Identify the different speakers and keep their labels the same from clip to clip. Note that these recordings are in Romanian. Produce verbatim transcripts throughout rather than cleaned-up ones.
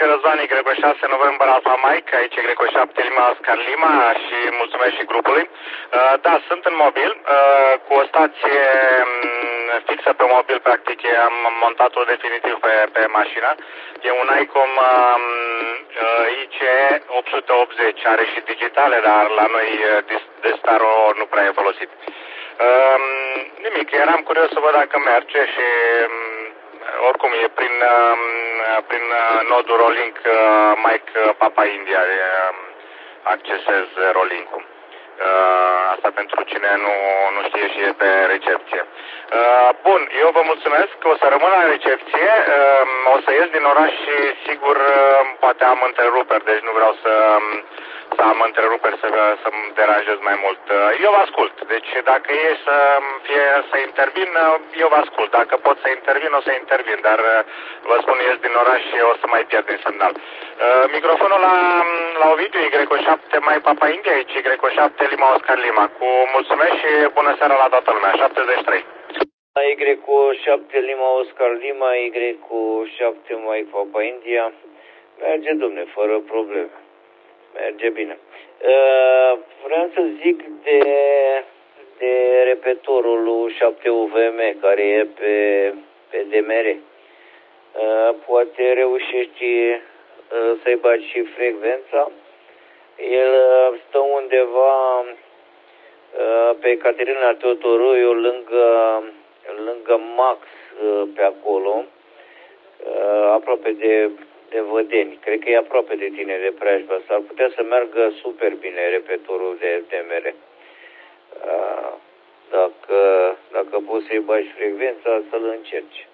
Speaker 1: Răzvan, Y șase November Alpha Mike, aici Y șapte Lima Oscar Lima și mulțumesc și grupului. Uh, da, sunt în mobil, uh, cu o stație um, fixă pe mobil, practic am montat-o definitiv pe, pe mașină. E un ICOM um, uh, I C opt sute optzeci, are și digitale, dar la noi uh, Destaro nu prea e folosit. Uh, nimic, eram curios să văd dacă merge și... Um, oricum e prin, prin nodul Rolink Mike Papa India accesez Rolink-ul. Asta pentru cine nu, nu știe și e pe recepție. Bun, eu vă mulțumesc, o să rămân la recepție, o să ies din oraș și sigur poate am întreruperi, deci nu vreau să, să am întreruperi să, să-mi deranjez mai mult. Eu vă ascult, deci dacă e să fie să intervin, eu vă ascult. Dacă pot să intervin, o să intervin, dar vă spun, ies din oraș și o să mai pierd din semnal. Microfonul la, la Ovidiu, Y șapte Mai Papa India, aici Y șapte Lima Oscar Lima. Cu mulțumesc și bună seara la toată lumea, șaptezeci și trei.
Speaker 2: Y șapte Lima Oscar Lima, Y șapte Mike Papa India. Merge, domne, fără probleme. Merge bine. Uh, vreau să zic de, de repetorul lui șapte U V M care e pe, pe D M R. Uh, poate reușești uh, să-i bagi și frecvența. El uh, stă undeva uh, pe Caterina Teodoroiu, lângă, lângă Max, uh, pe acolo, uh, aproape de, de Vădeni. Cred că e aproape de tine, de Preajba. S-ar putea să meargă super bine repetorul de D M R. Uh, dacă, dacă poți să-i bagi frecvența, să-l încerci.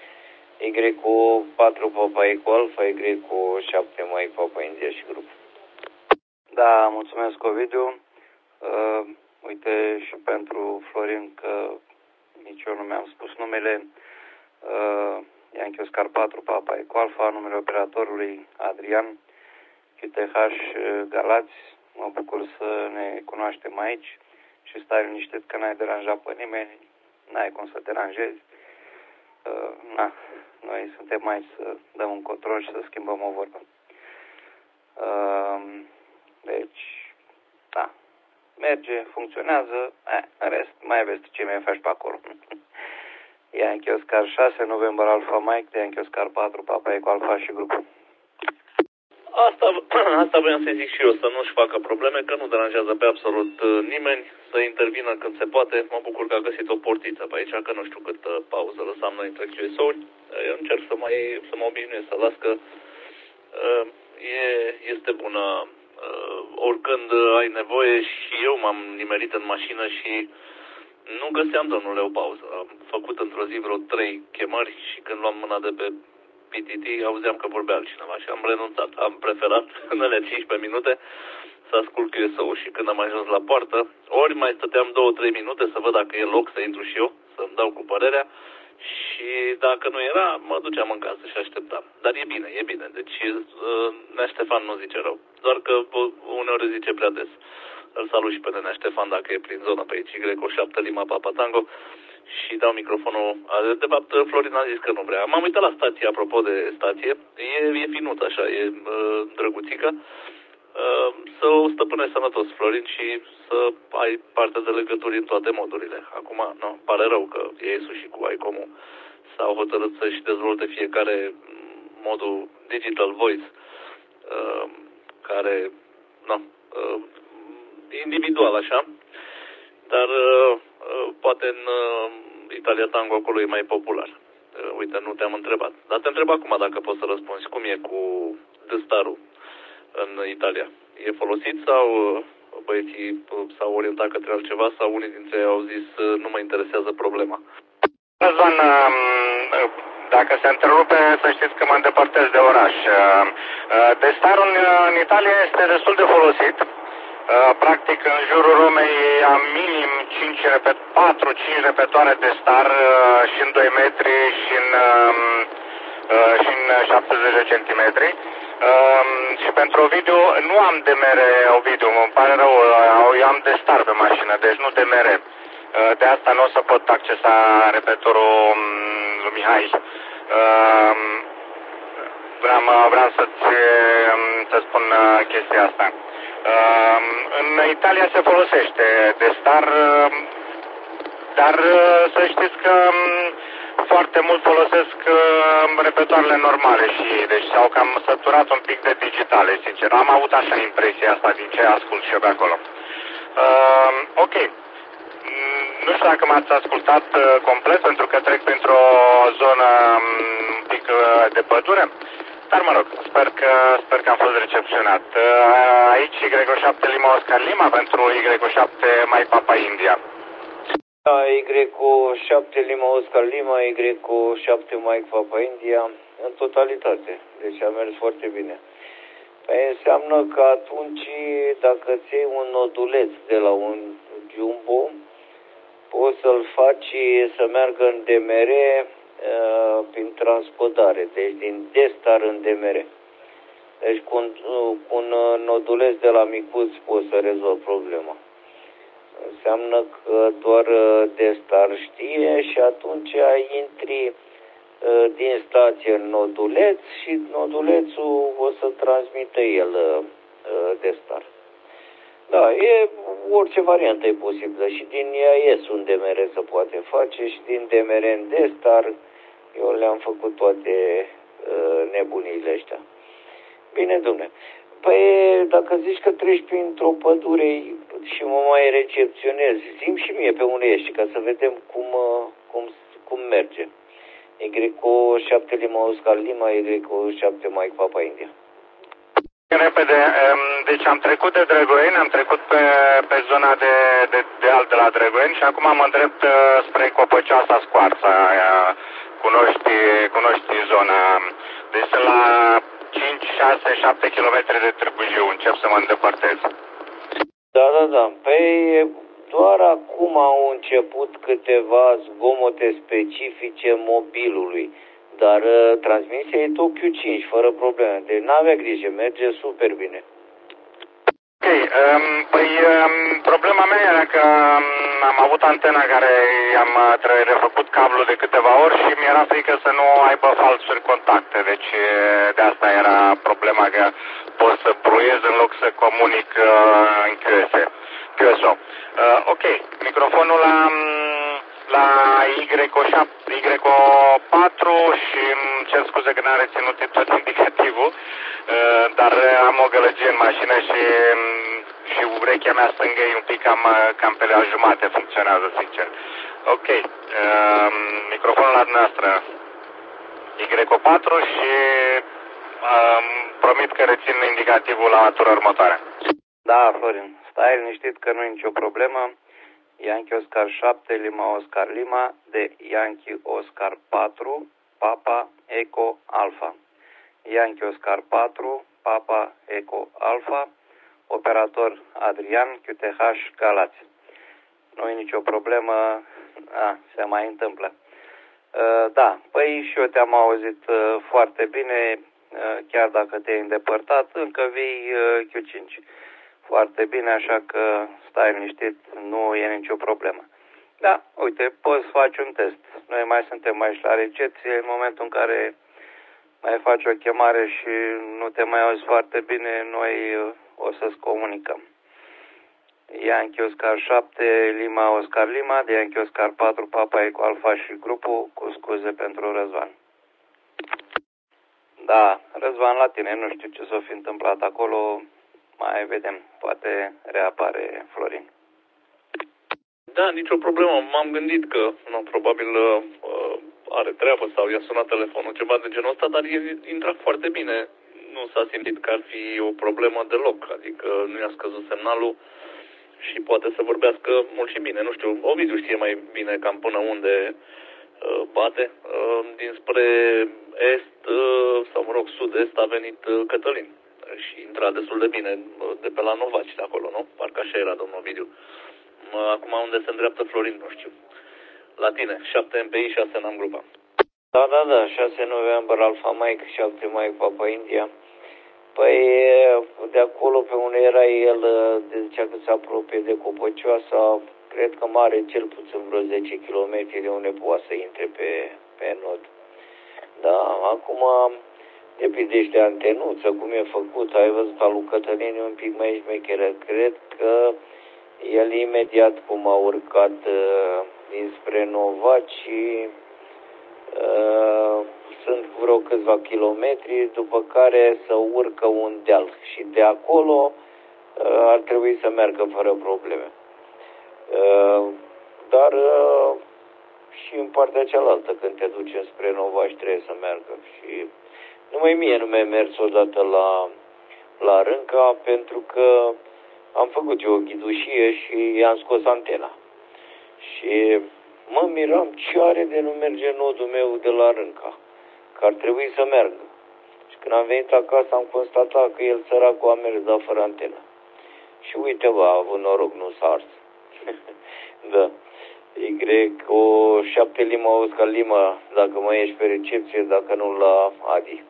Speaker 2: Y patru Papa Eco Alpha, Y șapte Mike Papa India și grup.
Speaker 3: Da, mulțumesc, Ovidiu. Uh, uite, și pentru Florin, că nici eu nu mi-am spus numele. Uh, Yankee Oscar patru Papa Eco Alpha, numele operatorului Adrian, Q T H Galați. Mă bucur să ne cunoaștem aici și stai liniștit că n-ai deranjat pe nimeni, n-ai cum să deranjezi. Uh, na, noi suntem aici să dăm un control și să schimbăm o vorbă. Uh, deci, da, merge, funcționează, eh, în rest, mai vezi ce mai faci pe acolo. Yankee Oscar șase, November Alpha Mike, Yankee Oscar patru, Papa Eco Alpha și grupul.
Speaker 4: Asta, asta vreau să zic și eu, să nu-și facă probleme, că nu deranjează pe absolut nimeni, să intervină când se poate. Mă bucur că a găsit o portiță pe aici, că nu știu cât pauză lăsam noi între Q S O-uri. Eu încerc să, mai, să mă obișnuiesc, să las că uh, e, este bună. Uh, oricând ai nevoie, și eu m-am nimerit în mașină și nu găseam, domnule, o pauză. Am făcut într-o zi vreo trei chemări și când luam mâna de pe P T T auzeam că vorbea altcineva și am renunțat. Am preferat în alea cincisprezece minute să ascult Q S O-ul și când am ajuns la poartă, ori mai stăteam două trei minute să văd dacă e loc să intru și eu, să-mi dau cu părerea, și dacă nu era, mă duceam în casă și așteptam. Dar e bine, e bine. Deci Nea Ștefan nu zice rău. Doar că uneori zice prea des. Îl salut și pe Nea Ștefan dacă e prin zonă pe aici, Y șapte Lima Papa Tango, și dau microfonul. De fapt, Florin a zis că nu vrea. M-am uitat la stație, apropo de stație. E, e finuț așa, e uh, drăguțică. Uh, să o stăpânești sănătos, Florin, și să ai parte de legături în toate modurile. Acum, nu, pare rău că ei sus și cu ICOM-ul s-au hotărât să-și dezvolte fiecare modul Digital Voice, uh, care, nu, uh, individual așa, dar uh, uh, poate în uh, Italia Tango acolo e mai popular. Uh, uite, nu te-am întrebat. Dar te întreb acum dacă poți să răspunzi. Cum e cu Destaru în Italia? E folosit sau uh, băieții s-au orientat către altceva sau unii dintre ei au zis uh, nu mă interesează problema?
Speaker 1: Răzvan, uh, dacă se întrerupe, să știți că mă îndepărtez de oraș. Uh, Destarul în, în Italia este destul de folosit. Uh, practic, în jurul Romei am minim cinci repet, patru cinci repetoare de star uh, și în doi metri și în, uh, uh, și în șaptezeci de centimetri. Uh, și pentru Ovidiu, nu am D M R, Ovidiu, îmi pare rău, eu am de star pe mașină, deci nu D M R. Uh, de asta nu o să pot accesa repetorul um, lui Mihai. Uh, vreau, vreau să-ți să spun chestia asta. În Italia se folosește de star, dar să știți că foarte mult folosesc repetoarele normale și deci s-au cam săturat un pic de digitale, sincer. Am avut așa impresia asta din ce ascult și eu de acolo. Uh, ok. Nu știu dacă m-ați ascultat uh, complet, pentru că trec printr-o zonă um, un pic uh, de pădure. Dar mă rog, sper că, sper că am fost recepționat. Uh, aici Y șapte Lima Oscar Lima pentru Y șapte Mike Papa India.
Speaker 2: Da, Y șapte Lima Oscar Lima, Y șapte Mike Papa India, în totalitate. Deci a mers foarte bine. Păi înseamnă că atunci, dacă îți iei un noduleț de la un jumbo, poți să-l faci să meargă în D M R uh, prin transpodare, deci din D-Star în D M R. Deci cu un, cu un noduleț de la micuț poți să rezolvi problema. Înseamnă că doar D-Star știe și atunci intri din stație în noduleț și nodulețul o să transmită el D-Star. Da, e, orice variantă e posibilă și din I A S un D M R se poate face și din D M R în D-Star. Eu le-am făcut toate uh, nebunile astea. Bine, dom'le. Păi, dacă zici că treci printr-o pădure și mă mai recepționezi, zi-mi și mie pe unde ești, ca să vedem cum, cum, cum merge. Y șapte Lima Oscar Lima, Y șapte Mike Papa India.
Speaker 1: Repede, deci am trecut de Drăgoeni, am trecut pe, pe zona de, de, de alt de la Drăgoeni și acum mă îndrept spre Copăcioasa Scoarța. Cunoști, cunoști zona. Deci sunt la cinci, șase, șapte kilometri de Târgu Jiu, încep să mă îndepărtez.
Speaker 2: Da, da, da. Păi doar acum au început câteva zgomote specifice mobilului, dar uh, transmisia e tot Q cinci, fără probleme. Deci n-avea grijă, merge super bine.
Speaker 1: Ok, um, păi um, problema mea era că um, am avut antena care i-am refăcut cablul de câteva ori și mi-era frică să nu aibă falsuri contacte, deci de asta era problema, că pot să bruiez în loc să comunic uh, în Q S O. Uh, ok, microfonul la, la Y șapte, Y patru și îmi cer scuze că n-am reținut tot indicativul, uh, dar am o gălăgie în mașină și, și urechea mea stângă e un pic cam, cam pe la jumate, funcționează sincer. Ok, uh, microfonul la dumneavoastră Y patru și uh, promit că rețin indicativul la tura următoare.
Speaker 3: Da, Florin, stai liniștit că nu e nicio problemă. Yankee Oscar șapte, Lima Oscar Lima, de Yankee Oscar patru, Papa Eco Alpha. Yankee Oscar patru, Papa Eco Alpha, operator Adrian, Q T H Galați. Nu e nicio problemă, a, se mai întâmplă. Uh, da, păi și eu te-am auzit uh, foarte bine, uh, chiar dacă te-ai îndepărtat, încă vii uh, Q cinci. Foarte bine, așa că stai liniștit, nu e nicio problemă. Da, uite, poți face un test. Noi mai suntem aici la recepție, în momentul în care mai faci o chemare și nu te mai auzi foarte bine, noi o să-ți comunicăm. Yankee Oscar șapte, Lima Oscar Lima, de Yankee Oscar patru, Papa Eco Alpha și grupul, cu scuze pentru Răzvan. Da, Răzvan, la tine, nu știu ce s-o fi întâmplat acolo. Mai vedem, poate reapare Florin.
Speaker 4: Da, nicio problemă. M-am gândit că nu, probabil uh, are treabă sau i-a sunat telefonul, ceva de genul ăsta, dar el intra foarte bine. Nu s-a simțit că ar fi o problemă deloc, adică nu i-a scăzut semnalul și poate să vorbească mult și bine. Nu știu, Ovidiu știe mai bine cam până unde uh, bate. Uh, dinspre est, uh, sau mă rog, sud-est a venit uh, Cătălin. Și intra destul de bine de pe la Novaci de acolo, nu? Parcă așa era, domnul Ovidiu. Acum unde se îndreaptă Florin, nu știu. La tine, șapte M P I, șase N A M grupa.
Speaker 2: Da, da, da, șase November Alpha Mike, șapte Mike Papa India. Păi de acolo pe unde era el, de zicea că se apropie de Copăcioasa, cred că mare cel puțin vreo zece kilometri de unde poate să intre pe, pe nod. Da, acum Depinde de antenuță, cum e făcut. Ai văzut al lui Cătălin, un pic mai șmecheră. Cred că el imediat cum a urcat uh, dinspre Novaci, uh, sunt vreo câțiva kilometri, după care să urcă un deal. Și de acolo uh, ar trebui să meargă fără probleme. Uh, dar uh, și în partea cealaltă, când te duci spre Novaci, trebuie să meargă. Și numai mie nu mi-a mers odată la, la Rânca, pentru că am făcut eu o ghidușie și i-am scos antena. Și mă miram ce are de nu merge nodul meu de la Rânca, că ar trebui să meargă. Și când am venit acasă am constatat că el săracul a mers, dar fără antenă. Și uite, bă, a avut noroc, nu s-a ars. Da. Y, o șapte Lima, Oscar Lima, dacă mai ești pe recepție, dacă nu la Adi.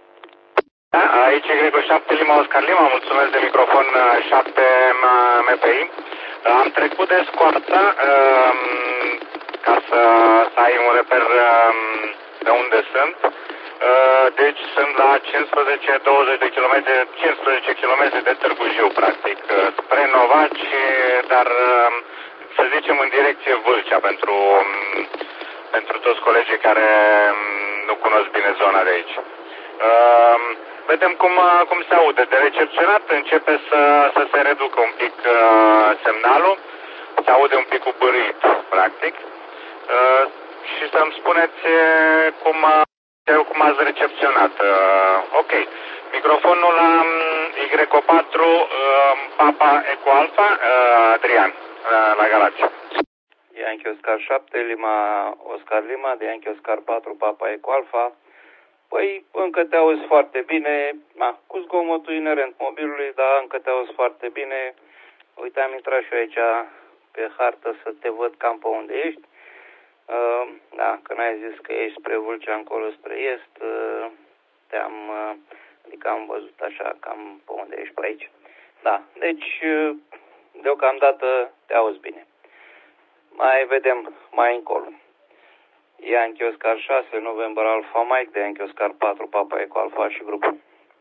Speaker 1: Da, aici Y cu șapte Lima, Oscar Lima, mulțumesc de microfon șapte M P I. Am trecut de scoarță um, ca să, să ai un reper um, de unde sunt. Uh, deci sunt la cincisprezece douăzeci de kilometri, cincisprezece kilometri de Târgu Jiu, practic, spre Novaci, dar um, să zicem în direcție Vâlcea pentru, um, pentru toți colegii care um, nu cunosc bine zona de aici. Uh, Vedem cum, cum se aude. De recepționat începe să, să se reducă un pic uh, semnalul. Se aude un pic ubârâit, practic. Uh, și să-mi spuneți cum, cum ați recepționat. Uh, ok. Microfonul la Y patru, uh, Papa Eco Alpha, uh, Adrian, uh, la Galați.
Speaker 3: Yankee Oscar șapte, Lima Oscar Lima, de Yankee Oscar patru, Papa Eco Alpha. Păi, încă te auzi foarte bine, na, cu zgomotul inerent mobilului, dar încă te auzi foarte bine. Uite, am intrat și eu aici pe hartă să te văd cam pe unde ești. Uh, da, când ai zis că ești spre Vâlcea, încolo spre est, uh, te-am, uh, adică am văzut așa cam pe unde ești pe aici. Da, deci, uh, deocamdată te auzi bine. Mai vedem mai încolo. Yankee Oscar șase, November Alpha Mike, de Yankee Oscar patru, Papa Eco Alpha și grupul.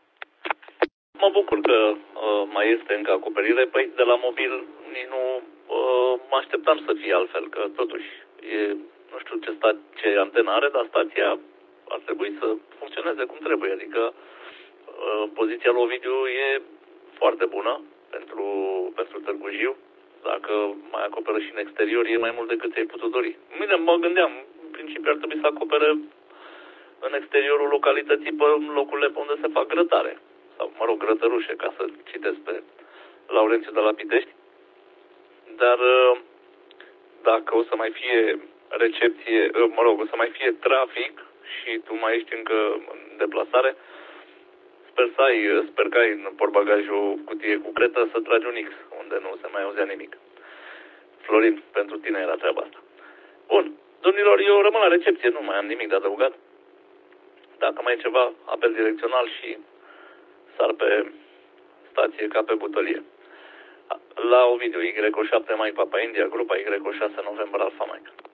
Speaker 4: Mă bucur că uh, mai este încă acoperire. Păi de la mobil nici nu uh, mă așteptam să fie altfel, că totuși e, nu știu ce, sta, ce antenă are, dar stația ar trebui să funcționeze cum trebuie. Adică uh, poziția lui Ovidiu e foarte bună pentru, pentru Târgu Jiu. Dacă mai acoperă și în exterior, e mai mult decât ți-ai putut dori. Mine mă gândeam, în principiu ar trebui să acopere în exteriorul localității pe locurile pe unde se fac grătare. Sau, mă rog, grătărușe, ca să citesc pe Laurențiu de la Pitești. Dar dacă o să mai fie recepție, mă rog, o să mai fie trafic și tu mai ești încă în deplasare, sper să ai, sper că ai în portbagajul cutie cu cretă să tragi un X, unde nu se mai auzea nimic. Florin, pentru tine era treaba asta. Bun, domnilor, eu rămân la recepție, nu mai am nimic de adăugat. Dacă mai e ceva, apel direcțional și sar pe stație ca pe butălie. La Ovidiu, Y șapte Mike Papa India, grupa Y șase November Alpha Mike.